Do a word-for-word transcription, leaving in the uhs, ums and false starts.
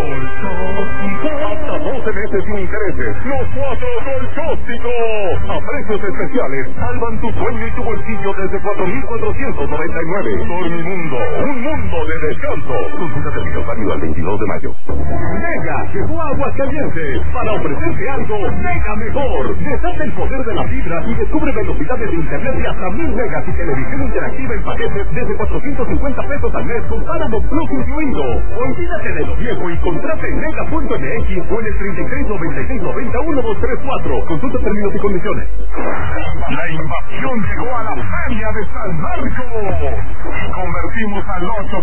Hasta doce meses sin intereses. Los cuatro Colchósticos. A precios especiales. Salvan tu sueño y tu bolsillo desde cuatro mil cuatrocientos noventa y nueve. Dormimundo. Un mundo de descanso. Consulta servicios válido al veintidós de mayo. Mega llegó a Aguascalientes para ofrecerte algo mega mejor. Desata el poder de la fibra y descubre velocidades de internet de hasta mil megas y televisión interactiva en paquetes desde cuatrocientos cincuenta pesos al mes con Paramount Plus incluido. Olvídate de lo viejo y contrate en mega punto m x o en el treinta y tres noventa y seis noventa uno dos tres cuatro. Consulta términos y condiciones. La invasión llegó a la feria de San Marcos y convertimos al ocho